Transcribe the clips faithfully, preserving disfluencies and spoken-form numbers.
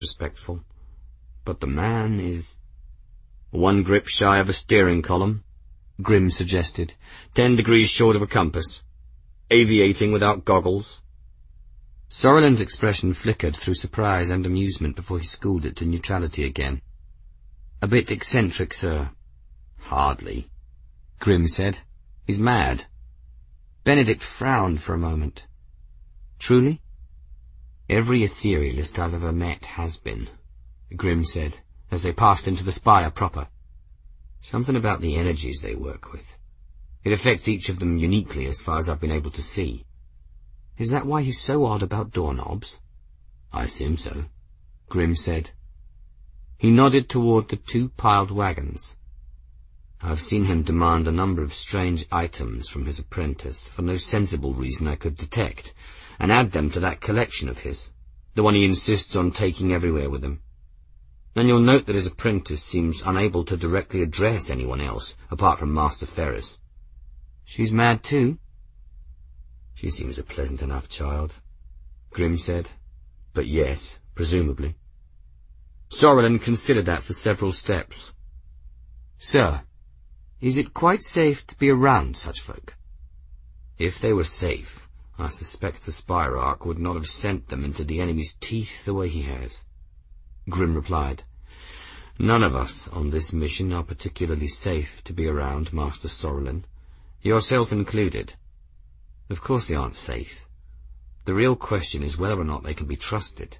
respectful. But the man is one grip shy of a steering column, Grimm suggested, ten degrees short of a compass, aviating without goggles. Sorelin's expression flickered through surprise and amusement before he schooled it to neutrality again. A bit eccentric, sir. Hardly, Grimm said. He's mad. Benedict frowned for a moment. Truly? Every etherealist I've ever met has been, Grimm said, as they passed into the spire proper. Something about the energies they work with. It affects each of them uniquely as far as I've been able to see. Is that why he's so odd about doorknobs? I assume so, Grimm said. He nodded toward the two piled wagons. I've seen him demand a number of strange items from his apprentice for no sensible reason I could detect, and add them to that collection of his, the one he insists on taking everywhere with him. And you'll note that his apprentice seems unable to directly address anyone else, apart from Master Ferris. She's mad too? She seems a pleasant enough child, Grimm said. But yes, presumably. Sorelin considered that for several steps. Sir, is it quite safe to be around such folk? If they were safe, I suspect the Spirarch would not have sent them into the enemy's teeth the way he has, Grimm replied. None of us on this mission are particularly safe to be around, Master Sorelin, yourself included. Of course they aren't safe. The real question is whether or not they can be trusted.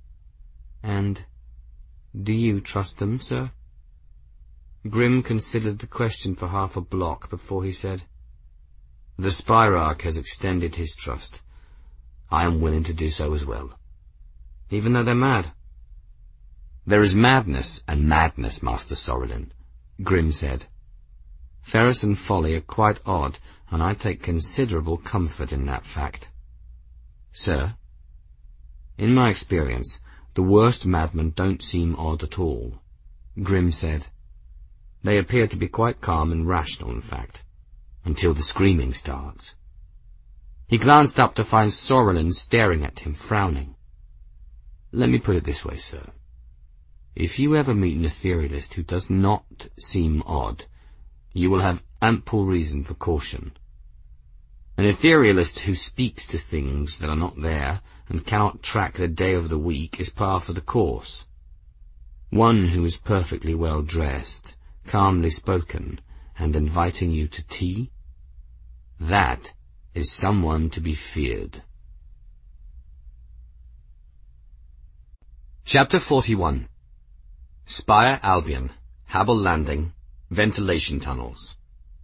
And do you trust them, sir? Grimm considered the question for half a block before he said, The Spirarch has extended his trust. I am willing to do so as well. Even though they're mad. There is madness and madness, Master Sorelin, Grimm said. Ferris and folly are quite odd, and I take considerable comfort in that fact. Sir, in my experience, the worst madmen don't seem odd at all, Grimm said. They appear to be quite calm and rational, in fact, until the screaming starts. He glanced up to find Sorelin staring at him, frowning. Let me put it this way, sir. If you ever meet an etherealist who does not seem odd, you will have ample reason for caution. An etherealist who speaks to things that are not there and cannot track the day of the week is par for the course. One who is perfectly well dressed, calmly spoken, and inviting you to tea, that is someone to be feared. Chapter forty-one. Spire Albion, Habel Landing, Ventilation Tunnels.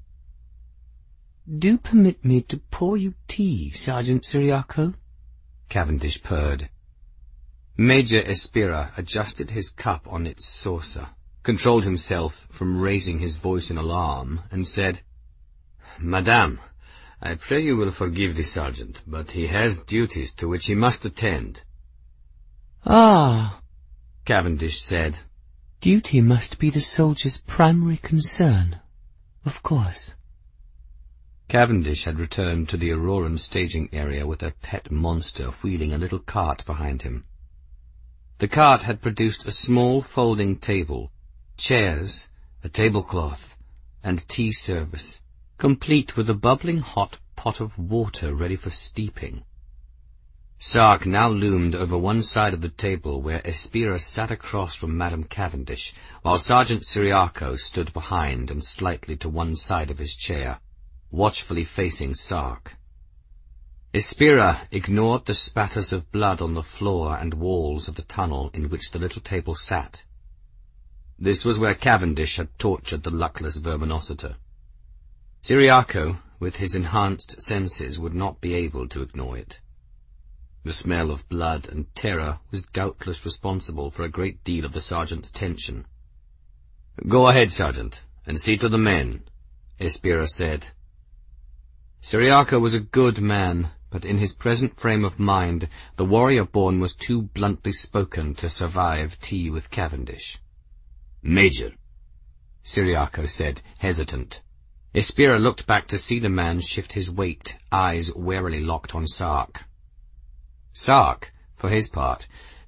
Do permit me to pour you tea, Sergeant Cyriaco, Cavendish purred. Major Espira adjusted his cup on its saucer, controlled himself from raising his voice in alarm, and said, Madame, I pray you will forgive the sergeant, but he has duties to which he must attend. Ah, Cavendish said. Duty must be the soldier's primary concern, of course. Cavendish had returned to the Auroran staging area with a pet monster wheeling a little cart behind him. The cart had produced a small folding table, chairs, a tablecloth, and tea service, complete with a bubbling hot pot of water ready for steeping. Sark now loomed over one side of the table where Espira sat across from Madame Cavendish, while Sergeant Cyriaco stood behind and slightly to one side of his chair, watchfully facing Sark. Espira ignored the spatters of blood on the floor and walls of the tunnel in which the little table sat. This was where Cavendish had tortured the luckless verminositor. Cyriaco, with his enhanced senses, would not be able to ignore it. The smell of blood and terror was doubtless responsible for a great deal of the sergeant's tension. Go ahead, Sergeant, and see to the men, Espira said. Cyriaco was a good man, but in his present frame of mind, the warrior-born was too bluntly spoken to survive tea with Cavendish. Major, Cyriaco said, hesitant. Espira looked back to see the man shift his weight, eyes warily locked on Sark. Sark, for his part,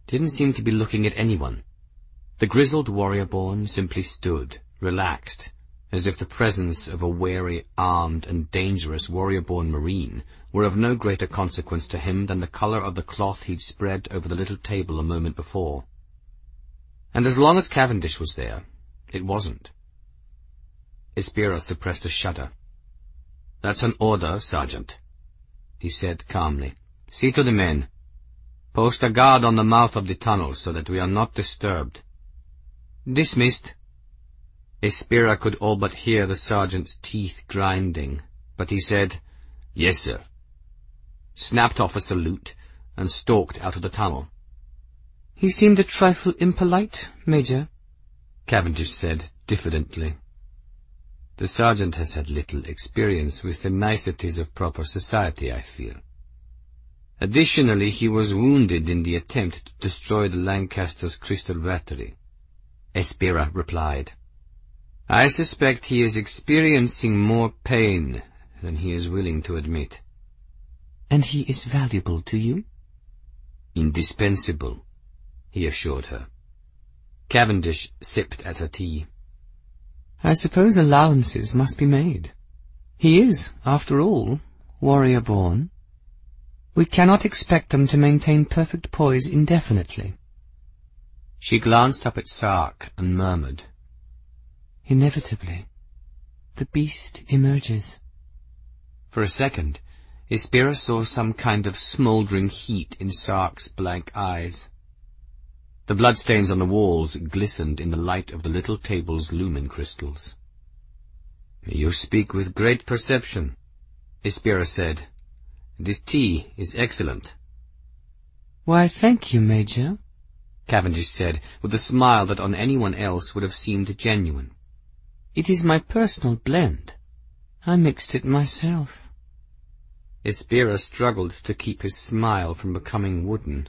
didn't seem to be looking at anyone. The grizzled warrior-born simply stood, relaxed, as if the presence of a wary, armed, and dangerous warrior-born marine were of no greater consequence to him than the colour of the cloth he'd spread over the little table a moment before. And as long as Cavendish was there, it wasn't. Espira suppressed a shudder. "That's an order, Sergeant," he said calmly. "See to the men. Post a guard on the mouth of the tunnel so that we are not disturbed." "Dismissed." Espira could all but hear the sergeant's teeth grinding, but he said, "Yes, sir," snapped off a salute, and stalked out of the tunnel. "He seemed a trifle impolite, Major," Cavendish said diffidently. "The sergeant has had little experience with the niceties of proper society, I fear. Additionally, he was wounded in the attempt to destroy the Lancaster's crystal battery," Espira replied. "I suspect he is experiencing more pain than he is willing to admit." "And he is valuable to you?" "Indispensable," he assured her. Cavendish sipped at her tea. "I suppose allowances must be made. He is, after all, warrior-born. We cannot expect them to maintain perfect poise indefinitely." She glanced up at Sark and murmured, "Inevitably, the beast emerges." For a second, Espira saw some kind of smouldering heat in Sark's blank eyes. The bloodstains on the walls glistened in the light of the little table's lumen crystals. "You speak with great perception," Espira said. "This tea is excellent." "Why, thank you, Major," Cavendish said, with a smile that on anyone else would have seemed genuine. "It is my personal blend. I mixed it myself." Espira struggled to keep his smile from becoming wooden.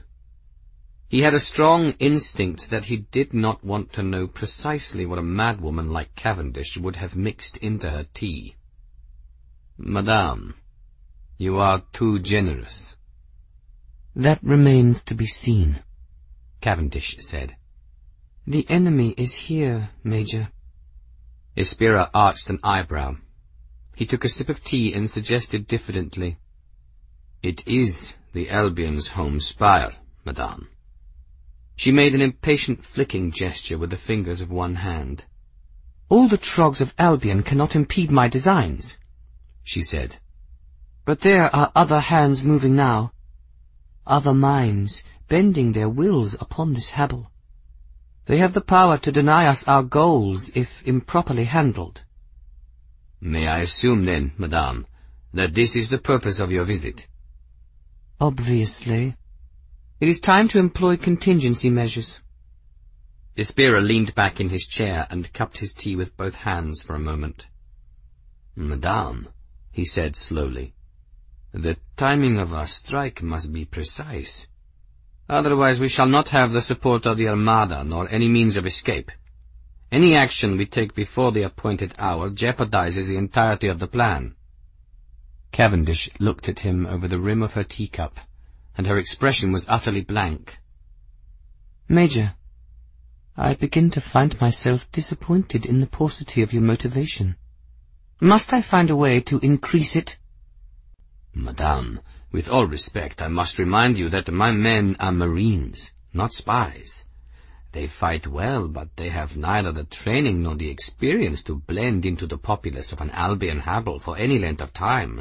He had a strong instinct that he did not want to know precisely what a madwoman like Cavendish would have mixed into her tea. "Madame, you are too generous." "That remains to be seen," Cavendish said. "The enemy is here, Major." Espira arched an eyebrow. He took a sip of tea and suggested diffidently, "It is the Albion's home spire, madame." She made an impatient flicking gesture with the fingers of one hand. "All the trogs of Albion cannot impede my designs," she said. "But there are other hands moving now, other minds bending their wills upon this Habel. They have the power to deny us our goals if improperly handled." "May I assume then, madame, that this is the purpose of your visit?" "Obviously. It is time to employ contingency measures." Espira leaned back in his chair and cupped his tea with both hands for a moment. "Madame," he said slowly, "the timing of our strike must be precise. Otherwise we shall not have the support of the Armada nor any means of escape. Any action we take before the appointed hour jeopardizes the entirety of the plan." Cavendish looked at him over the rim of her teacup, and her expression was utterly blank. "Major, I begin to find myself disappointed in the paucity of your motivation. Must I find a way to increase it?" "Madame, with all respect, I must remind you that my men are Marines, not spies. They fight well, but they have neither the training nor the experience to blend into the populace of an Albion Habel for any length of time."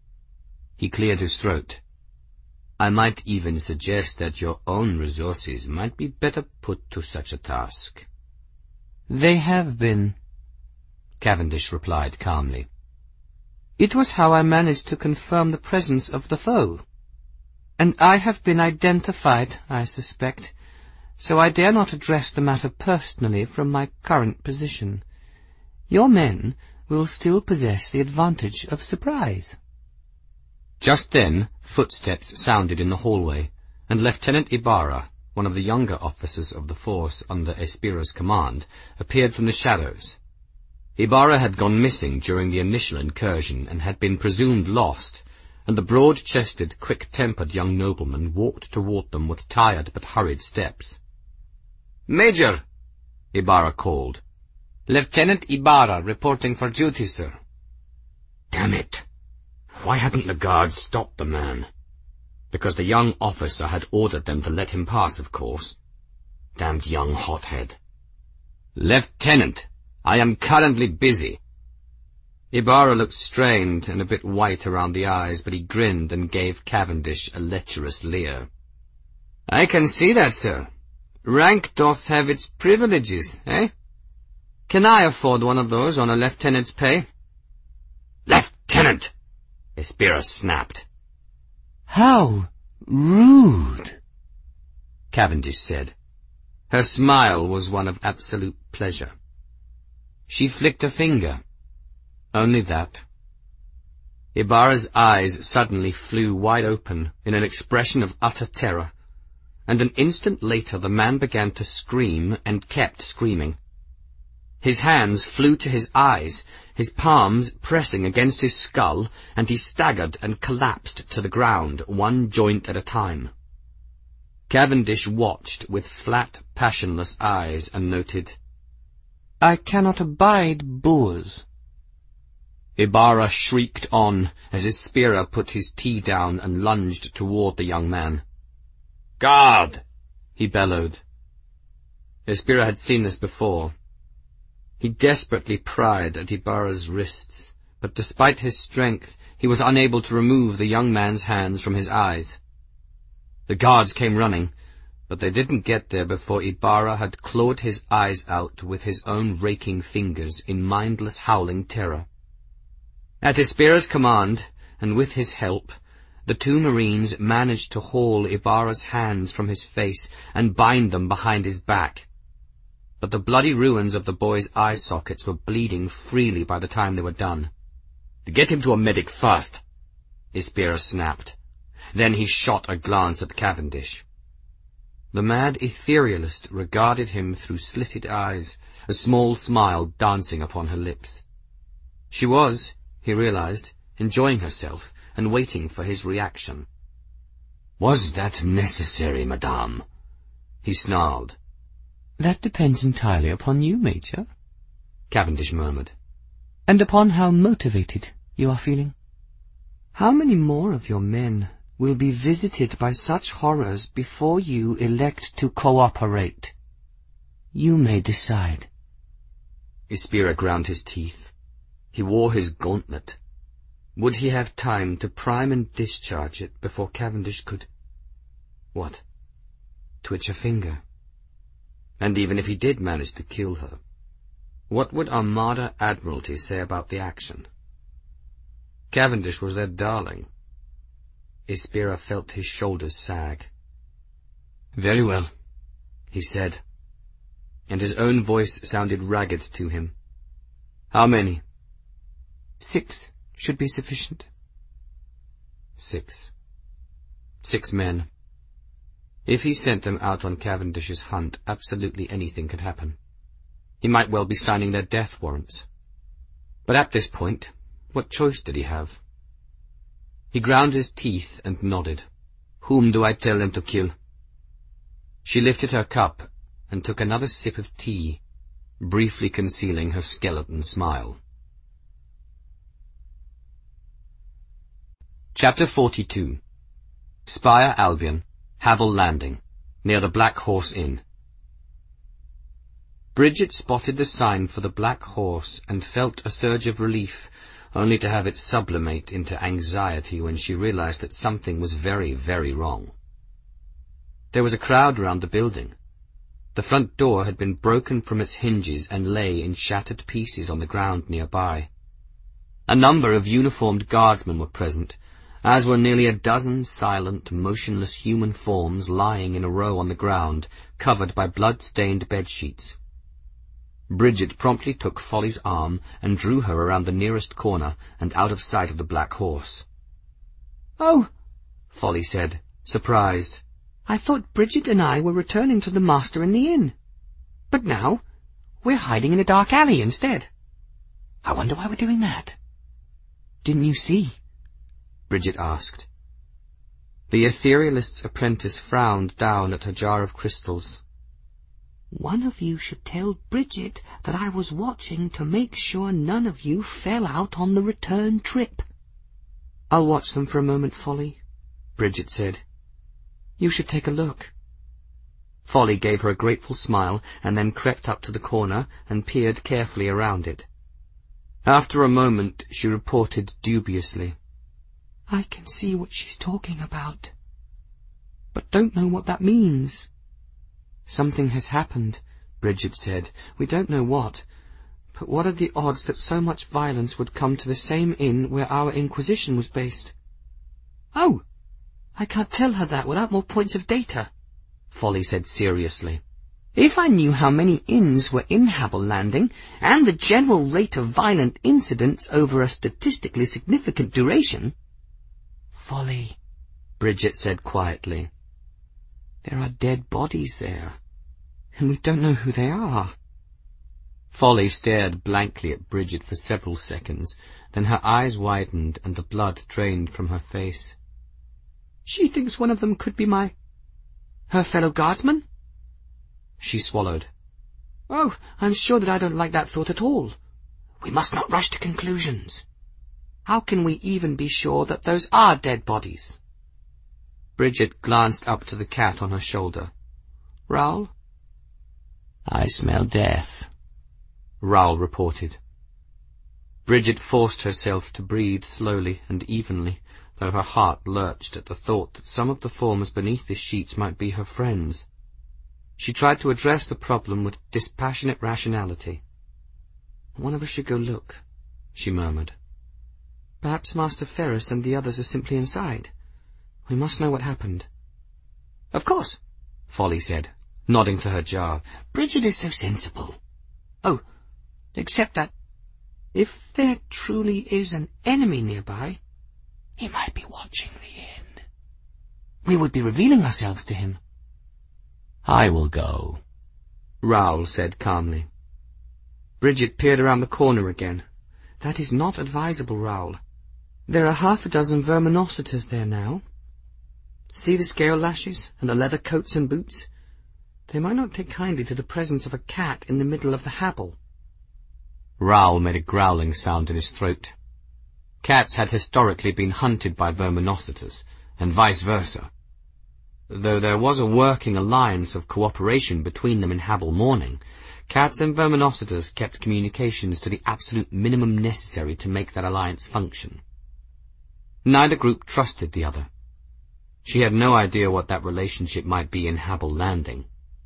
He cleared his throat. "I might even suggest that your own resources might be better put to such a task." "They have been," Cavendish replied calmly. "It was how I managed to confirm the presence of the foe. And I have been identified, I suspect, so I dare not address the matter personally from my current position. Your men will still possess the advantage of surprise." Just then, footsteps sounded in the hallway, and Lieutenant Ibarra, one of the younger officers of the force under Espira's command, appeared from the shadows. Ibarra had gone missing during the initial incursion and had been presumed lost, and the broad-chested, quick-tempered young nobleman walked toward them with tired but hurried steps. "Major!" Ibarra called. "Lieutenant Ibarra, reporting for duty, sir." Damn it! Why hadn't the guards stopped the man? Because the young officer had ordered them to let him pass, of course. Damned young hothead. "Lieutenant, I am currently busy." Ibarra looked strained and a bit white around the eyes, but he grinned and gave Cavendish a lecherous leer. "I can see that, sir. Rank doth have its privileges, eh? Can I afford one of those on a lieutenant's pay?" "Lieutenant!" Ispira snapped. "How rude," Cavendish said. Her smile was one of absolute pleasure. She flicked a finger. Only that. Ibarra's eyes suddenly flew wide open in an expression of utter terror, and an instant later the man began to scream and kept screaming. His hands flew to his eyes, his palms pressing against his skull, and he staggered and collapsed to the ground, one joint at a time. Cavendish watched with flat, passionless eyes and noted, "I cannot abide boors." Ibarra shrieked on as Ispira put his tea down and lunged toward the young man. "Guard!" he bellowed. Ispira had seen this before. He desperately pried at Ibarra's wrists, but despite his strength, he was unable to remove the young man's hands from his eyes. The guards came running, but they didn't get there before Ibarra had clawed his eyes out with his own raking fingers in mindless howling terror. At Ispira's command, and with his help, the two Marines managed to haul Ibarra's hands from his face and bind them behind his back. But the bloody ruins of the boy's eye sockets were bleeding freely by the time they were done. "Get him to a medic fast," Ispira snapped. Then he shot a glance at Cavendish. The mad etherealist regarded him through slitted eyes, a small smile dancing upon her lips. She was, he realized, enjoying herself and waiting for his reaction. "Was that necessary, madame?" he snarled. "That depends entirely upon you, Major," Cavendish murmured. "and upon how motivated you are feeling. How many more of your men will be visited by such horrors before you elect to cooperate? You may decide." Ispira ground his teeth. He wore his gauntlet. Would he have time to prime and discharge it before Cavendish could... what? Twitch a finger? And even if he did manage to kill her, what would Armada Admiralty say about the action? Cavendish was their darling. Ispira felt his shoulders sag. "Very well," he said, and his own voice sounded ragged to him. "How many?" Six should be sufficient." Six. Six men. If he sent them out on Cavendish's hunt, absolutely anything could happen. He might well be signing their death warrants. But at this point, what choice did he have? He ground his teeth and nodded. "Whom do I tell them to kill?" She lifted her cup and took another sip of tea, briefly concealing her skeleton smile. Chapter forty-two. Spire Albion, Havel Landing, near the Black Horse Inn. Bridget spotted the sign for the Black Horse and felt a surge of relief, only to have it sublimate into anxiety when she realized that something was very, very wrong. There was a crowd round the building. The front door had been broken from its hinges and lay in shattered pieces on the ground nearby. A number of uniformed guardsmen were present, as were nearly a dozen silent, motionless human forms lying in a row on the ground, covered by blood-stained bedsheets. Bridget promptly took Folly's arm and drew her around the nearest corner and out of sight of the Black Horse. "Oh," Folly said, surprised. "I thought Bridget and I were returning to the master in the inn. But now we're hiding in a dark alley instead. I wonder why we're doing that. Didn't you see? Bridget asked. The etherealist's apprentice frowned down at her jar of crystals. One of you should tell Bridget that I was watching to make sure none of you fell out on the return trip. I'll watch them for a moment, Folly, Bridget said. You should take a look. Folly gave her a grateful smile and then crept up to the corner and peered carefully around it. After a moment, she reported dubiously. I can see what she's talking about, but don't know what that means. Something has happened, Bridget said. We don't know what, but what are the odds that so much violence would come to the same inn where our Inquisition was based? Oh, I can't tell her that without more points of data, Folly said seriously. If I knew how many inns were in Habel Landing, and the general rate of violent incidents over a statistically significant duration... Folly, Bridget said quietly. There are dead bodies there, and we don't know who they are. Folly stared blankly at Bridget for several seconds, then her eyes widened and the blood drained from her face. She thinks one of them could be my... her fellow guardsman? She swallowed. Oh, I'm sure that I don't like that thought at all. We must not rush to conclusions. How can we even be sure that those are dead bodies? Bridget glanced up to the cat on her shoulder. Raoul? I smell death, Raoul reported. Bridget forced herself to breathe slowly and evenly, though her heart lurched at the thought that some of the forms beneath the sheets might be her friends. She tried to address the problem with dispassionate rationality. One of us should go look, she murmured. Perhaps Master Ferris and the others are simply inside. We must know what happened. Of course, Folly said, nodding to her jar. Bridget is so sensible. Oh, except that if there truly is an enemy nearby, he might be watching the inn. We would be revealing ourselves to him. I will go, Raoul said calmly. Bridget peered around the corner again. That is not advisable, Raoul. There are half a dozen verminositors there now. See the scale lashes and the leather coats and boots? They might not take kindly to the presence of a cat in the middle of the Habel. Raoul made a growling sound in his throat. Cats had historically been hunted by verminositors, and vice versa. Though there was a working alliance of cooperation between them in Habel Morning, cats and verminositors kept communications to the absolute minimum necessary to make that alliance function. Neither group trusted the other. She had no idea what that relationship might be in Habel Landing.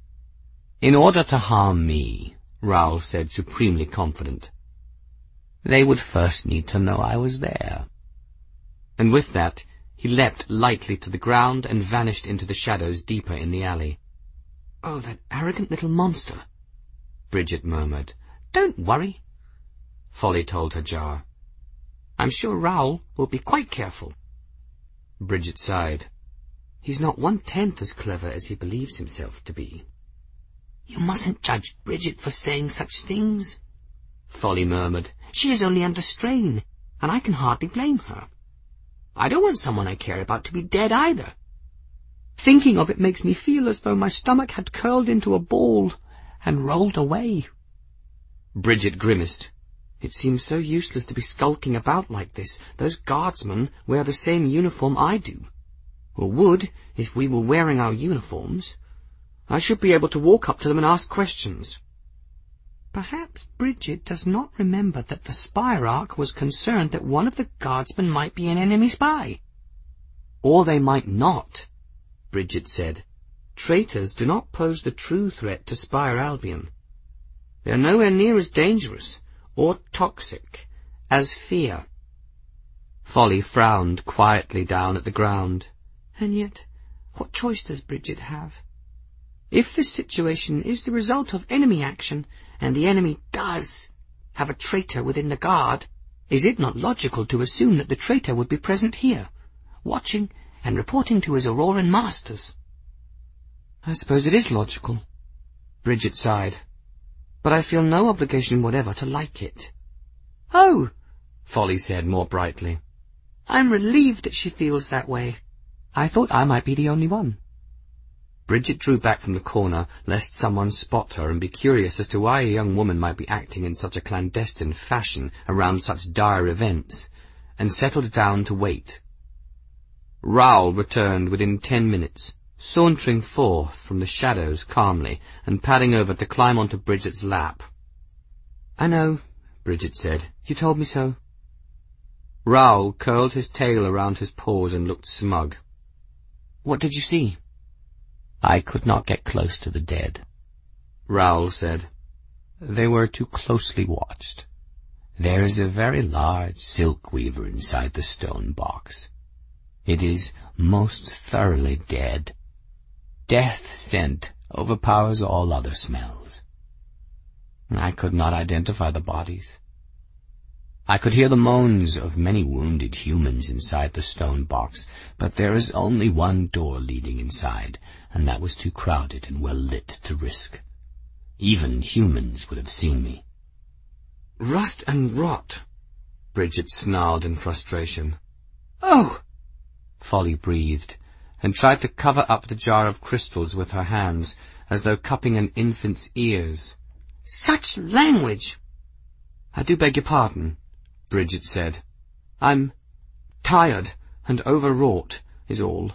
In order to harm me, Raoul said, supremely confident, they would first need to know I was there. And with that, he leapt lightly to the ground and vanished into the shadows deeper in the alley. Oh, that arrogant little monster, Bridget murmured. Don't worry, Folly told her jar. I'm sure Raoul will be quite careful. Bridget sighed. He's not one-tenth as clever as he believes himself to be. You mustn't judge Bridget for saying such things, Folly murmured. She is only under strain, and I can hardly blame her. I don't want someone I care about to be dead either. Thinking of it makes me feel as though my stomach had curled into a ball and rolled away. Bridget grimaced. It seems so useless to be skulking about like this. Those guardsmen wear the same uniform I do. Or would, if we were wearing our uniforms. I should be able to walk up to them and ask questions. Perhaps Bridget does not remember that the Spirarch was concerned that one of the guardsmen might be an enemy spy. Or they might not, Bridget said. Traitors do not pose the true threat to Spire Albion. They are nowhere near as dangerous or toxic as fear. Folly frowned quietly down at the ground. And yet, what choice does Bridget have? If this situation is the result of enemy action, and the enemy does have a traitor within the guard, is it not logical to assume that the traitor would be present here, watching and reporting to his Auroran masters? I suppose it is logical, Bridget sighed, but I feel no obligation whatever to like it. Oh, Folly said more brightly. I'm relieved that she feels that way. I thought I might be the only one. Bridget drew back from the corner, lest someone spot her and be curious as to why a young woman might be acting in such a clandestine fashion around such dire events, and settled down to wait. Raoul returned within ten minutes, sauntering forth from the shadows calmly and padding over to climb onto Bridget's lap. I know, Bridget said. You told me so. Raoul curled his tail around his paws and looked smug. What did you see? I could not get close to the dead, Raoul said. They were too closely watched. There is a very large silk weaver inside the stone box. It is most thoroughly dead. Death's scent overpowers all other smells. I could not identify the bodies. I could hear the moans of many wounded humans inside the stone box, but there is only one door leading inside, and that was too crowded and well lit to risk. Even humans would have seen me. Rust and rot, Bridget snarled in frustration. Oh! Folly breathed, and tried to cover up the jar of crystals with her hands, as though cupping an infant's ears. Such language! I do beg your pardon, Bridget said. I'm tired and overwrought, is all.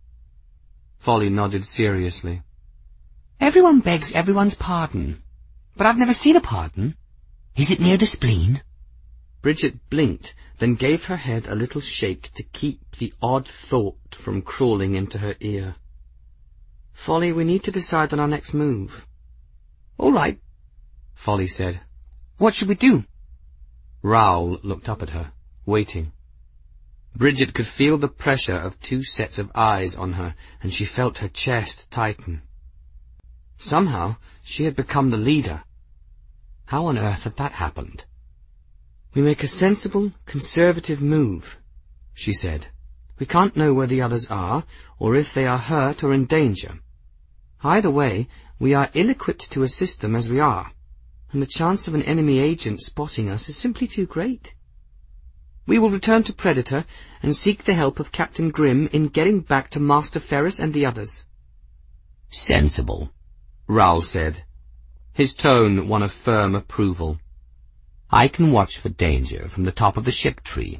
Folly nodded seriously. Everyone begs everyone's pardon, but I've never seen a pardon. Is it near the spleen? Bridget blinked, then gave her head a little shake to keep the odd thought from crawling into her ear. Folly, we need to decide on our next move. All right, Folly said. What should we do? Raoul looked up at her, waiting. Bridget could feel the pressure of two sets of eyes on her, and she felt her chest tighten. Somehow she had become the leader. How on earth had that happened? We make a sensible, conservative move, she said. We can't know where the others are, or if they are hurt or in danger. Either way, we are ill-equipped to assist them as we are, and the chance of an enemy agent spotting us is simply too great. We will return to Predator and seek the help of Captain Grimm in getting back to Master Ferris and the others. Sensible, Raoul said, his tone one of firm approval. I can watch for danger from the top of the ship tree.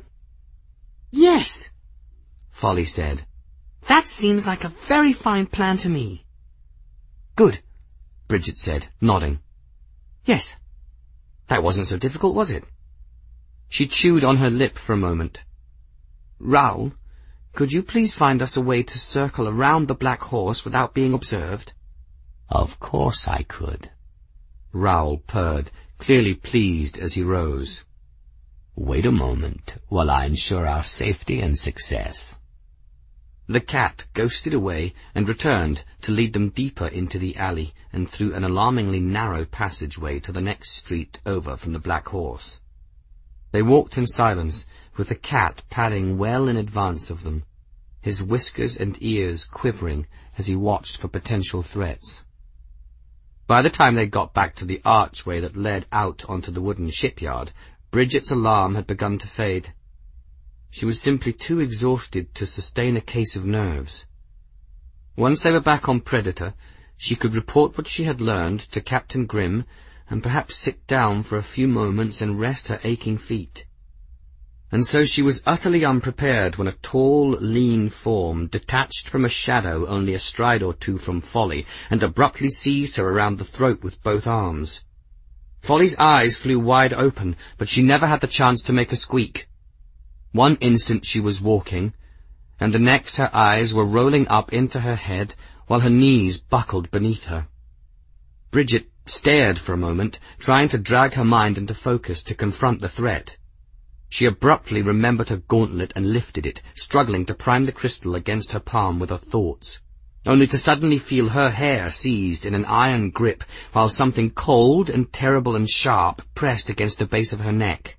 Yes, Folly said. That seems like a very fine plan to me. Good, Bridget said, nodding. Yes. That wasn't so difficult, was it? She chewed on her lip for a moment. Raoul, could you please find us a way to circle around the Black Horse without being observed? Of course I could. Raoul purred, clearly pleased as he rose. Wait a moment while I ensure our safety and success. The cat ghosted away and returned to lead them deeper into the alley and through an alarmingly narrow passageway to the next street over from the Black Horse. They walked in silence, with the cat padding well in advance of them, his whiskers and ears quivering as he watched for potential threats. By the time they got back to the archway that led out onto the wooden shipyard, Bridget's alarm had begun to fade. She was simply too exhausted to sustain a case of nerves. Once they were back on Predator, she could report what she had learned to Captain Grimm and perhaps sit down for a few moments and rest her aching feet. And so she was utterly unprepared when a tall, lean form detached from a shadow only a stride or two from Folly and abruptly seized her around the throat with both arms. Folly's eyes flew wide open, but she never had the chance to make a squeak. One instant she was walking, and the next her eyes were rolling up into her head while her knees buckled beneath her. Bridget stared for a moment, trying to drag her mind into focus to confront the threat. She abruptly remembered her gauntlet and lifted it, struggling to prime the crystal against her palm with her thoughts, only to suddenly feel her hair seized in an iron grip while something cold and terrible and sharp pressed against the base of her neck.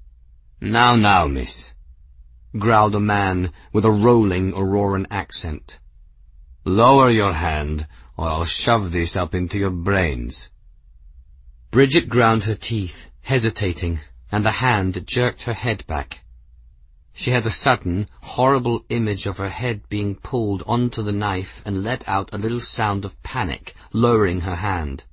"Now, now, miss," growled a man with a rolling Auroran accent. "Lower your hand, or I'll shove this up into your brains." Bridget ground her teeth, hesitating, and the hand jerked her head back. She had a sudden, horrible image of her head being pulled onto the knife and let out a little sound of panic, lowering her hand.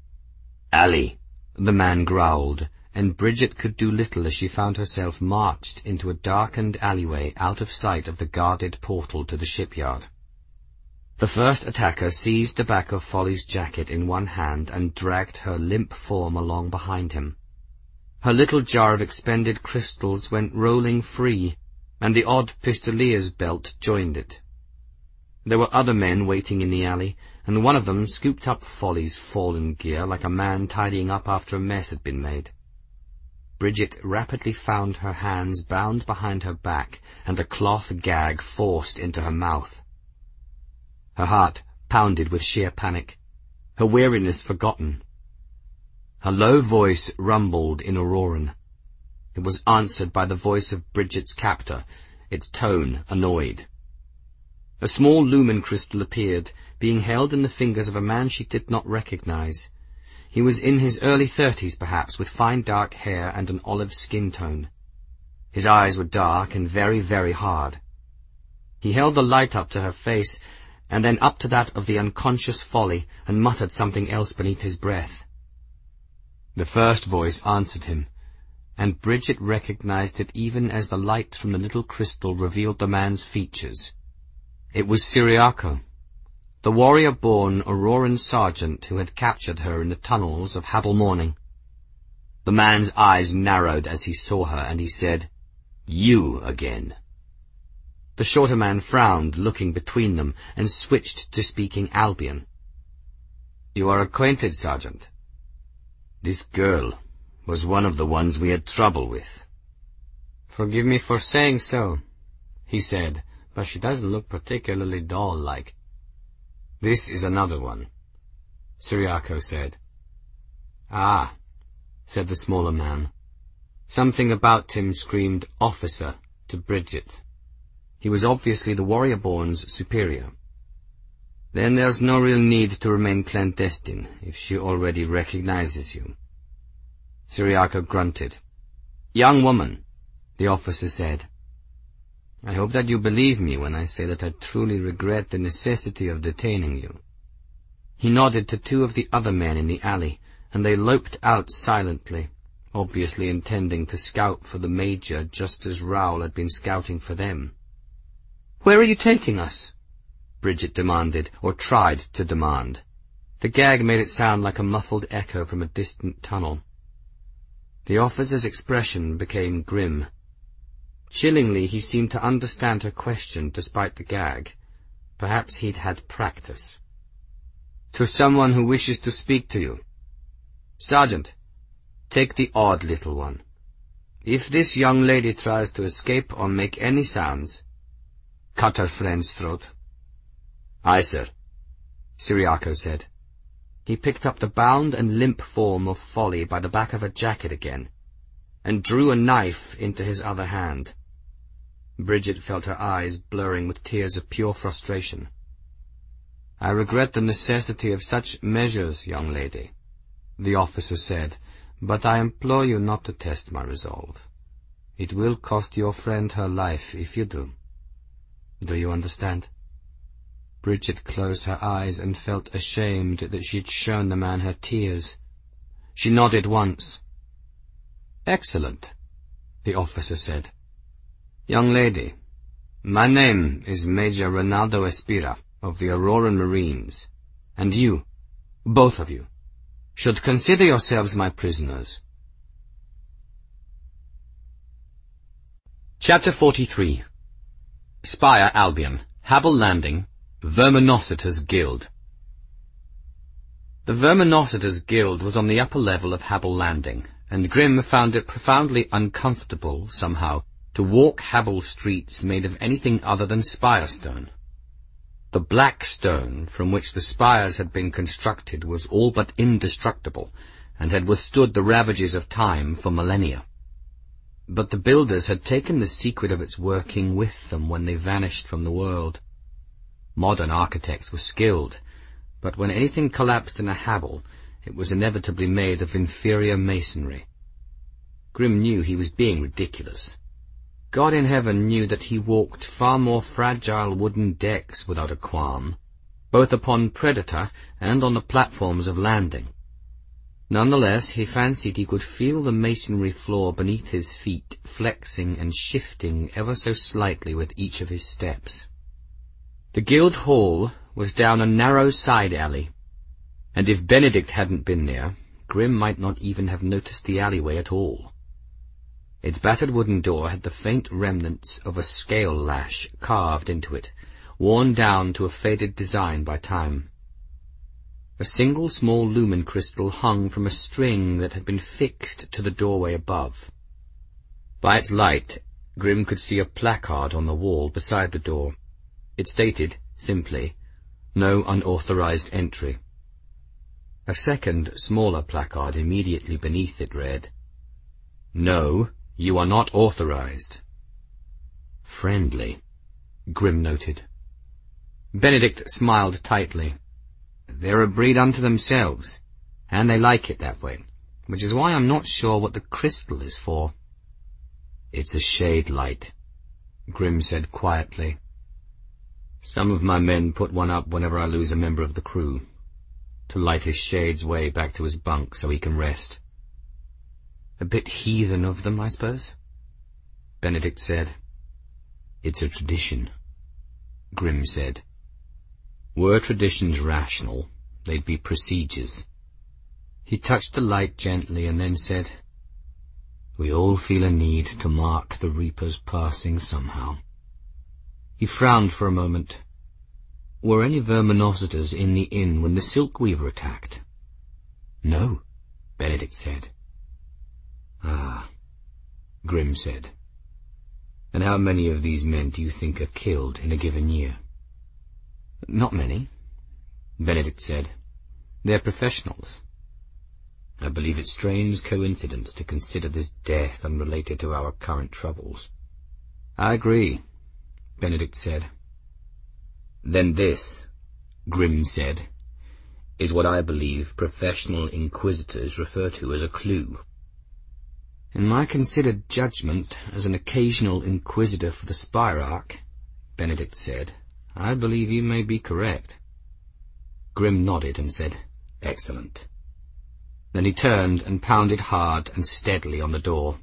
"Ali," the man growled, and Bridget could do little as she found herself marched into a darkened alleyway out of sight of the guarded portal to the shipyard. The first attacker seized the back of Folly's jacket in one hand and dragged her limp form along behind him. Her little jar of expended crystals went rolling free, and the odd pistolier's belt joined it. There were other men waiting in the alley, and one of them scooped up Folly's fallen gear like a man tidying up after a mess had been made. Bridget rapidly found her hands bound behind her back and a cloth gag forced into her mouth. Her heart pounded with sheer panic, her weariness forgotten. Her low voice rumbled in Auroran. It was answered by the voice of Bridget's captor, its tone annoyed. A small lumen crystal appeared, being held in the fingers of a man she did not recognize. He was in his early thirties, perhaps, with fine dark hair and an olive skin tone. His eyes were dark and very, very hard. He held the light up to her face, and then up to that of the unconscious Folly, and muttered something else beneath his breath. The first voice answered him, and Bridget recognized it even as the light from the little crystal revealed the man's features. It was Cyriaco, the warrior-born Auroran sergeant who had captured her in the tunnels of Habel Morning. The man's eyes narrowed as he saw her, and he said, "You again." The shorter man frowned, looking between them, and switched to speaking Albion. "You are acquainted, Sergeant? This girl was one of the ones we had trouble with." "Forgive me for saying so," he said, "but she doesn't look particularly doll-like." "This is another one," Cyriaco said. "Ah," said the smaller man. Something about him screamed officer to Bridget. He was obviously the warrior-born's superior. "Then there's no real need to remain clandestine, if she already recognizes you." Cyriaco grunted. "Young woman," the officer said, "I hope that you believe me when I say that I truly regret the necessity of detaining you." He nodded to two of the other men in the alley, and they loped out silently, obviously intending to scout for the Major just as Raoul had been scouting for them. "Where are you taking us?" Bridget demanded, or tried to demand. The gag made it sound like a muffled echo from a distant tunnel. The officer's expression became grim. Chillingly, he seemed to understand her question despite the gag. Perhaps he'd had practice. "To someone who wishes to speak to you. Sergeant, take the odd little one. If this young lady tries to escape or make any sounds, cut her friend's throat." "Aye, sir," Cyriaco said. He picked up the bound and limp form of Folly by the back of her jacket again, and drew a knife into his other hand. Bridget felt her eyes blurring with tears of pure frustration. "I regret the necessity of such measures, young lady," the officer said, "but I implore you not to test my resolve. It will cost your friend her life if you do. Do you understand?" Bridget closed her eyes and felt ashamed that she had shown the man her tears. She nodded once. "Excellent," the officer said. "Young lady, my name is Major Ronaldo Espira of the Auroran Marines, and you, both of you, should consider yourselves my prisoners." Chapter forty-three. Spire Albion, Habel Landing, Verminositor's Guild. The Verminositor's Guild was on the upper level of Habel Landing, and Grimm found it profoundly uncomfortable, somehow, to walk Habel streets made of anything other than spire stone. The black stone from which the spires had been constructed was all but indestructible, and had withstood the ravages of time for millennia. But the builders had taken the secret of its working with them when they vanished from the world. Modern architects were skilled, but when anything collapsed in a Habel, it was inevitably made of inferior masonry. Grimm knew he was being ridiculous. God in heaven knew that he walked far more fragile wooden decks without a qualm, both upon Predator and on the platforms of landing. Nonetheless, he fancied he could feel the masonry floor beneath his feet flexing and shifting ever so slightly with each of his steps. The Guild Hall was down a narrow side alley, and if Benedict hadn't been there, Grim might not even have noticed the alleyway at all. Its battered wooden door had the faint remnants of a scale lash carved into it, worn down to a faded design by time. A single small lumen crystal hung from a string that had been fixed to the doorway above. By its light, Grim could see a placard on the wall beside the door. It stated, simply, "No unauthorized entry." A second, smaller placard immediately beneath it read, "No, you are not authorized." Friendly, Grim noted. Benedict smiled tightly. They're a breed unto themselves, and they like it that way, which is why I'm not sure what the crystal is for. It's a shade light, Grim said quietly. Some of my men put one up whenever I lose a member of the crew, to light his shade's way back to his bunk so he can rest. A bit heathen of them, I suppose? Benedict said. It's a tradition, Grim said. Were traditions rational, they'd be procedures. He touched the light gently and then said, We all feel a need to mark the Reaper's passing somehow. He frowned for a moment. Were any verminosities in the inn when the Silkweaver attacked? No, Benedict said. Ah, Grim said. And how many of these men do you think are killed in a given year? Not many, Benedict said. They're professionals. I believe it's strange coincidence to consider this death unrelated to our current troubles. I agree, Benedict said. Then this, Grim said, is what I believe professional inquisitors refer to as a clue. In my considered judgment as an occasional inquisitor for the Spirarch, Benedict said, I believe you may be correct. Grim nodded and said, Excellent. Then he turned and pounded hard and steadily on the door.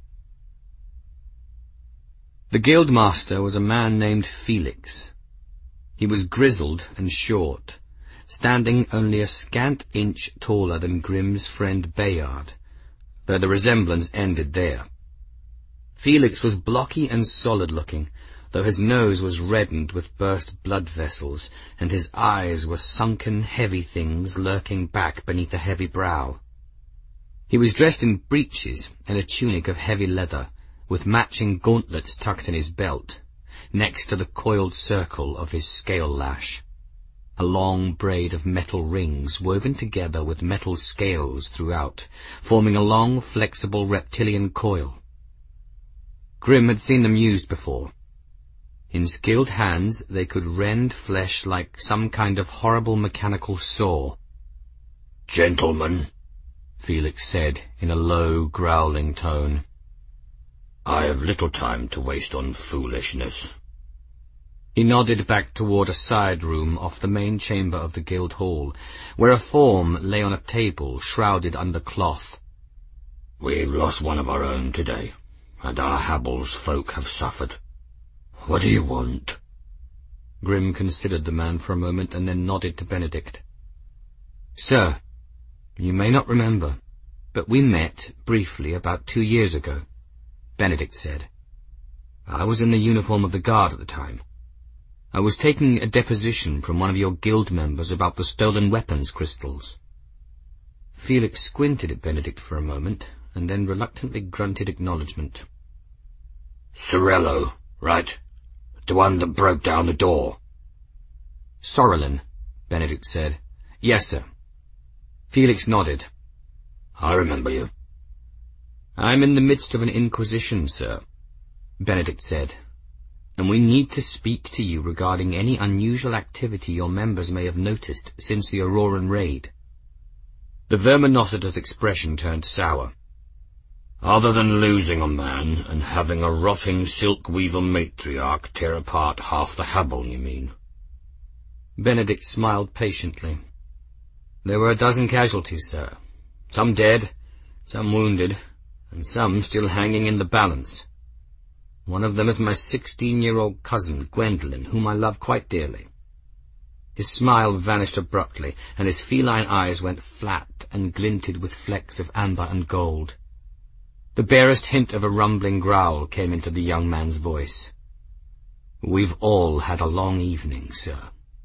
The Guildmaster was a man named Felix. He was grizzled and short, standing only a scant inch taller than Grim's friend Bayard, though the resemblance ended there. Felix was blocky and solid-looking, though his nose was reddened with burst blood vessels, and his eyes were sunken, heavy things lurking back beneath a heavy brow. He was dressed in breeches and a tunic of heavy leather, with matching gauntlets tucked in his belt, next to the coiled circle of his scale lash. A long braid of metal rings woven together with metal scales throughout, forming a long, flexible reptilian coil. Grim had seen them used before. In skilled hands they could rend flesh like some kind of horrible mechanical saw. Gentlemen, Felix said in a low, growling tone, I have little time to waste on foolishness. He nodded back toward a side room off the main chamber of the Guild Hall, where a form lay on a table shrouded under cloth. We've lost one of our own today, and our Habble's folk have suffered. What do you want? Grim considered the man for a moment and then nodded to Benedict. Sir, you may not remember, but we met briefly about two years ago, Benedict said. I was in the uniform of the guard at the time. I was taking a deposition from one of your guild members about the stolen weapons crystals. Felix squinted at Benedict for a moment, and then reluctantly grunted acknowledgement. Sorello, right? The one that broke down the door. Sorrelin, Benedict said. Yes, sir. Felix nodded. I remember you. I'm in the midst of an inquisition, sir, Benedict said, and we need to speak to you regarding any unusual activity your members may have noticed since the Auroran raid. The Verminositor's expression turned sour. Other than losing a man and having a rotting silk-weaver matriarch tear apart half the Habel, you mean? Benedict smiled patiently. There were a dozen casualties, sir. Some dead, some wounded, and some still hanging in the balance. One of them is my sixteen-year-old cousin, Gwendolen, whom I love quite dearly. His smile vanished abruptly, and his feline eyes went flat and glinted with flecks of amber and gold. The barest hint of a rumbling growl came into the young man's voice. We've all had a long evening, sir.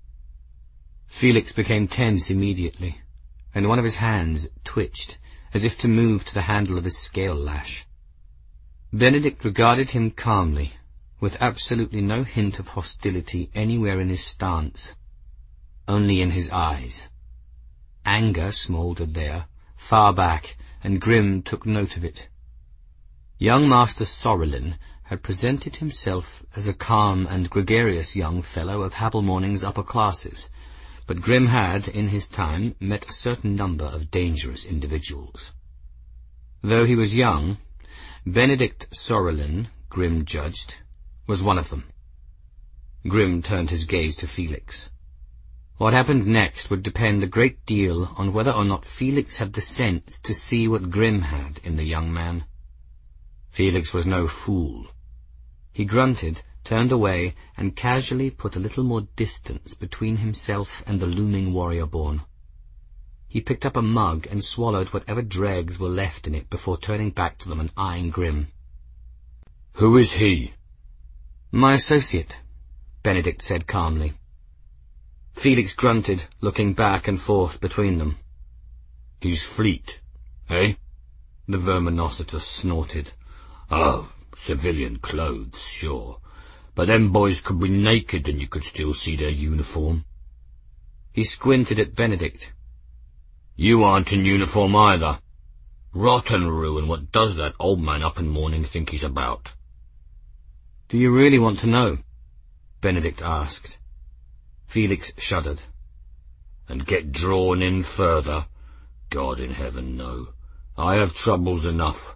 Felix became tense immediately, and one of his hands twitched, as if to move to the handle of his scale lash. Benedict regarded him calmly, with absolutely no hint of hostility anywhere in his stance, only in his eyes. Anger smouldered there, far back, and Grim took note of it. Young Master Sorrelin had presented himself as a calm and gregarious young fellow of Habel Morning's upper classes, but Grim had, in his time, met a certain number of dangerous individuals. Though he was young, Benedict Sorrelin, Grim judged, was one of them. Grim turned his gaze to Felix. What happened next would depend a great deal on whether or not Felix had the sense to see what Grim had in the young man. Felix was no fool. He grunted, turned away, and casually put a little more distance between himself and the looming warrior-born. He picked up a mug and swallowed whatever dregs were left in it before turning back to them and eyeing Grim. Who is he? My associate, Benedict said calmly. Felix grunted, looking back and forth between them. He's fleet, eh? The verminositor snorted. Oh, civilian clothes, sure. But them boys could be naked and you could still see their uniform. He squinted at Benedict. You aren't in uniform either. Rotten ruin, what does that old man up in mourning think he's about? Do you really want to know? Benedict asked. Felix shuddered. And get drawn in further? God in heaven, no. I have troubles enough.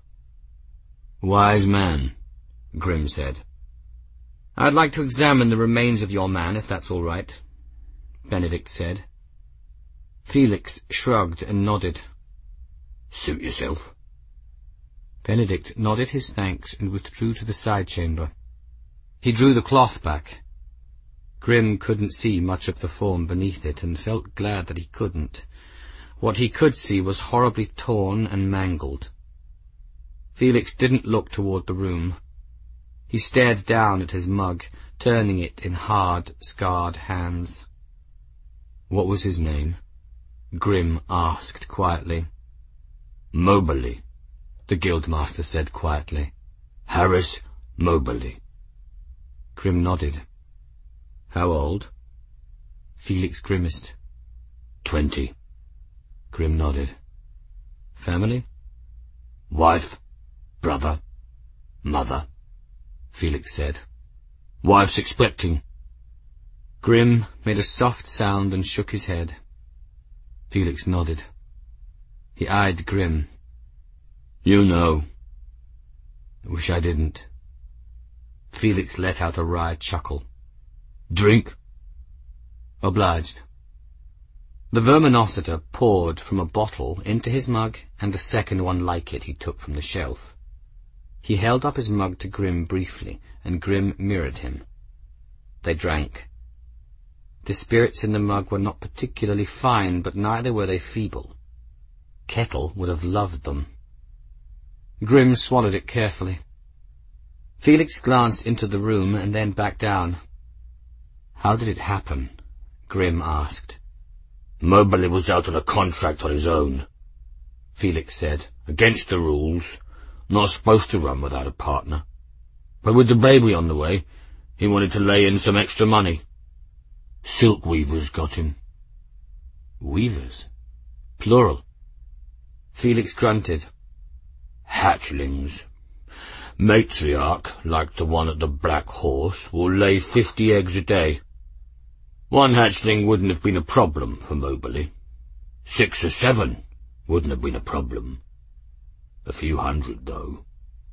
Wise man, Grim said. I'd like to examine the remains of your man, if that's all right, Benedict said. Felix shrugged and nodded. Suit yourself. Benedict nodded his thanks and withdrew to the side chamber. He drew the cloth back. Grim couldn't see much of the form beneath it, and felt glad that he couldn't. What he could see was horribly torn and mangled. Felix didn't look toward the room. He stared down at his mug, turning it in hard, scarred hands. What was his name? Grim asked quietly. Moberly, the Guildmaster said quietly. Harris Moberly. Grim nodded. How old? Felix grimaced. Twenty. Grim nodded. Family? Wife, brother, mother, Felix said. Wife's expecting. Grim made a soft sound and shook his head. Felix nodded. He eyed Grim. You know. Wish I didn't. Felix let out a wry chuckle. Drink? Obliged. The verminositor poured from a bottle into his mug, and a second one like it he took from the shelf. He held up his mug to Grim briefly, and Grim mirrored him. They drank. The spirits in the mug were not particularly fine, but neither were they feeble. Kettle would have loved them. Grim swallowed it carefully. Felix glanced into the room and then back down. How did it happen? Grim asked. Moberly was out on a contract on his own, Felix said. Against the rules. Not supposed to run without a partner. But with the baby on the way, he wanted to lay in some extra money. Silk weavers got him. Weavers? Plural. Felix grunted. Hatchlings. Matriarch, like the one at the Black Horse, will lay fifty eggs a day. One hatchling wouldn't have been a problem for Moberly. Six or seven wouldn't have been a problem. A few hundred, though.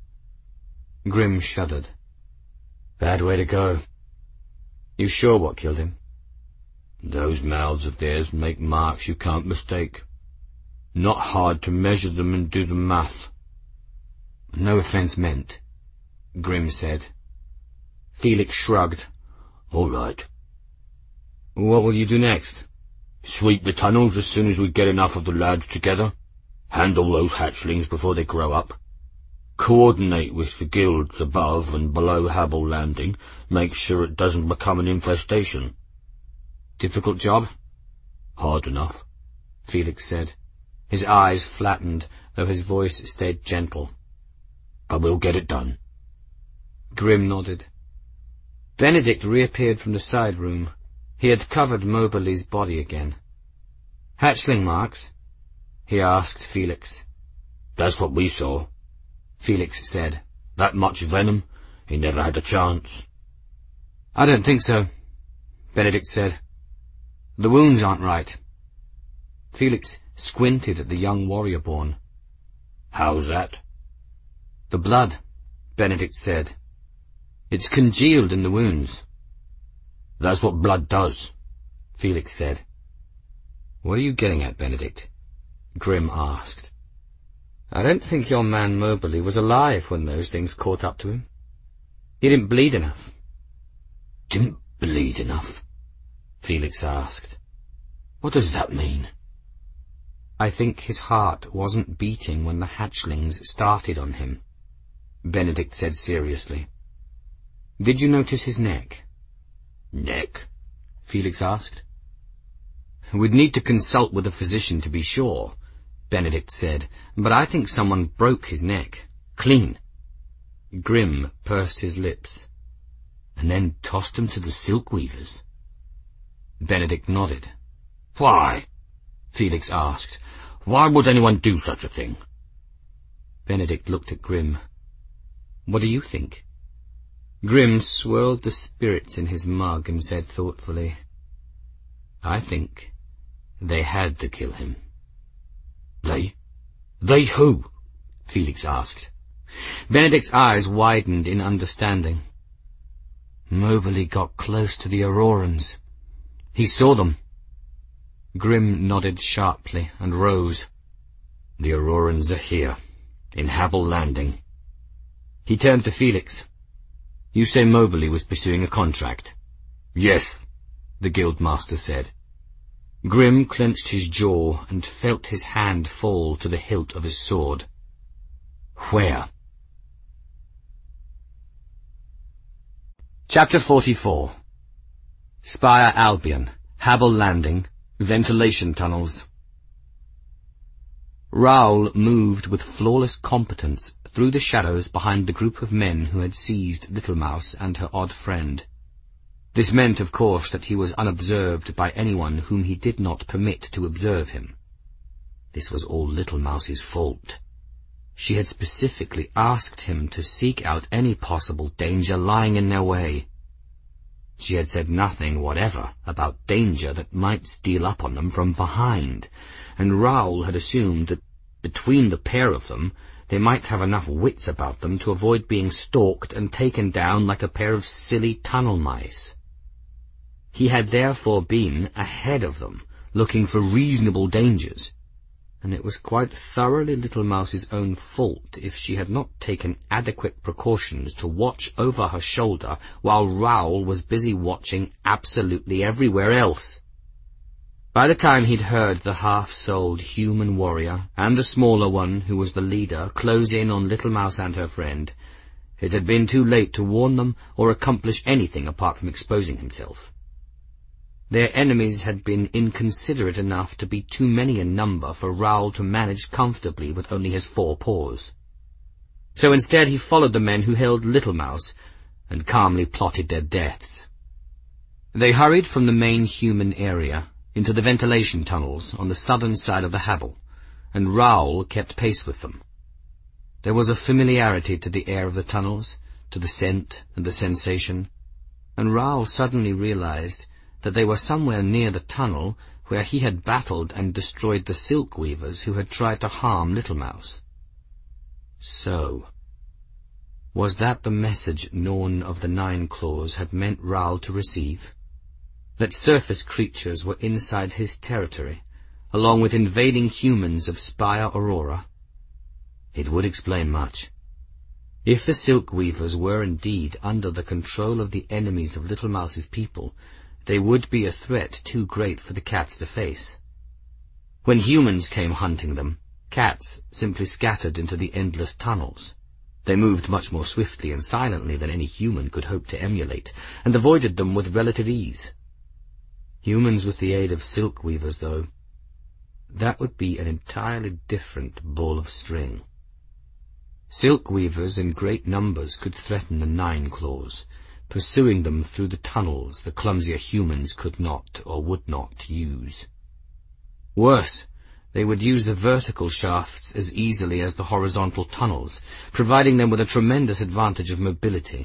Grim shuddered. Bad way to go. You sure what killed him? Those mouths of theirs make marks you can't mistake. Not hard to measure them and do the math. No offence meant, Grim said. Felix shrugged. All right. What will you do next? Sweep the tunnels as soon as we get enough of the lads together. Handle those hatchlings before they grow up. Coordinate with the guilds above and below Habel Landing. Make sure it doesn't become an infestation. Difficult job? Hard enough, Felix said. His eyes flattened, though his voice stayed gentle. But we'll get it done. Grim nodded. Benedict reappeared from the side room. He had covered Moberly's body again. Hatchling marks? He asked Felix. That's what we saw, Felix said. That much venom? He never had a chance. I don't think so, Benedict said. The wounds aren't right. Felix squinted at the young warrior-born. How's that? The blood, Benedict said. It's congealed in the wounds. That's what blood does, Felix said. What are you getting at, Benedict? Grim asked. I don't think your man Moberly was alive when those things caught up to him. He didn't bleed enough. Didn't bleed enough? Felix asked. What does that mean? I think his heart wasn't beating when the hatchlings started on him, Benedict said seriously. Did you notice his neck? Neck? Felix asked. We'd need to consult with a physician to be sure, Benedict said, but I think someone broke his neck. Clean. Grim pursed his lips. And then tossed him to the Silkweavers? Benedict nodded. Why? Felix asked. Why would anyone do such a thing? Benedict looked at Grim. What do you think? Grim swirled the spirits in his mug and said thoughtfully, I think they had to kill him. They? They who? Felix asked. Benedict's eyes widened in understanding. Moberly got close to the Aurorans. He saw them. Grim nodded sharply and rose. The Aurorans are here, in Habel Landing. He turned to Felix. You say Moberly was pursuing a contract? Yes, the Guildmaster said. Grim clenched his jaw and felt his hand fall to the hilt of his sword. Where? Chapter forty-four. Spire Albion, Habel Landing, ventilation tunnels. Raoul moved with flawless competence through the shadows behind the group of men who had seized Little Mouse and her odd friend. This meant, of course, that he was unobserved by anyone whom he did not permit to observe him. This was all Little Mouse's fault. She had specifically asked him to seek out any possible danger lying in their way. She had said nothing whatever about danger that might steal up on them from behind, and Raoul had assumed that between the pair of them they might have enough wits about them to avoid being stalked and taken down like a pair of silly tunnel mice. He had therefore been ahead of them, looking for reasonable dangers, and it was quite thoroughly Little Mouse's own fault if she had not taken adequate precautions to watch over her shoulder while Raoul was busy watching absolutely everywhere else. By the time he'd heard the half-souled human warrior and the smaller one, who was the leader, close in on Little Mouse and her friend, it had been too late to warn them or accomplish anything apart from exposing himself. Their enemies had been inconsiderate enough to be too many in number for Raoul to manage comfortably with only his four paws. So instead he followed the men who held Little Mouse and calmly plotted their deaths. They hurried from the main human area into the ventilation tunnels on the southern side of the Habel, and Raoul kept pace with them. There was a familiarity to the air of the tunnels, to the scent and the sensation, and Raoul suddenly realized that they were somewhere near the tunnel where he had battled and destroyed the Silkweavers who had tried to harm Little Mouse. So, was that the message Norn of the Nine Claws had meant Raoul to receive? That surface creatures were inside his territory, along with invading humans of Spire Aurora? It would explain much. If the Silk Weavers were indeed under the control of the enemies of Little Mouse's people, they would be a threat too great for the cats to face. When humans came hunting them, cats simply scattered into the endless tunnels. They moved much more swiftly and silently than any human could hope to emulate, and avoided them with relative ease. Humans with the aid of Silk Weavers, though, that would be an entirely different ball of string. Silk Weavers in great numbers could threaten the Nine Claws, pursuing them through the tunnels the clumsier humans could not or would not use. Worse, they would use the vertical shafts as easily as the horizontal tunnels, providing them with a tremendous advantage of mobility.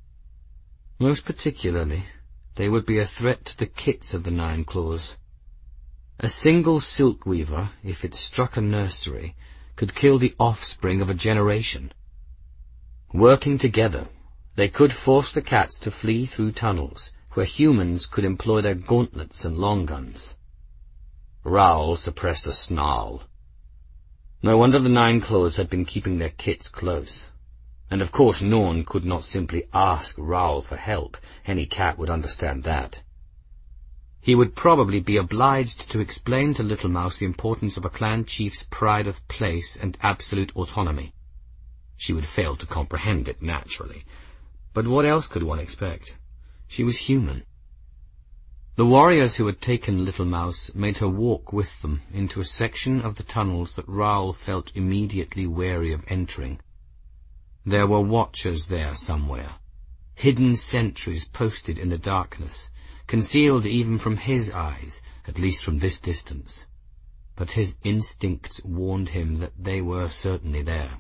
Most particularly, they would be a threat to the kits of the Nine Claws. A single Silk Weaver, if it struck a nursery, could kill the offspring of a generation. Working together, they could force the cats to flee through tunnels, where humans could employ their gauntlets and long guns. Raoul suppressed a snarl. No wonder the Nine Claws had been keeping their kits close. And of course Norn could not simply ask Raoul for help. Any cat would understand that. He would probably be obliged to explain to Little Mouse the importance of a clan chief's pride of place and absolute autonomy. She would fail to comprehend it, naturally. But what else could one expect? She was human. The warriors who had taken Little Mouse made her walk with them into a section of the tunnels that Raoul felt immediately wary of entering. There were watchers there somewhere, hidden sentries posted in the darkness, concealed even from his eyes, at least from this distance. But his instincts warned him that they were certainly there.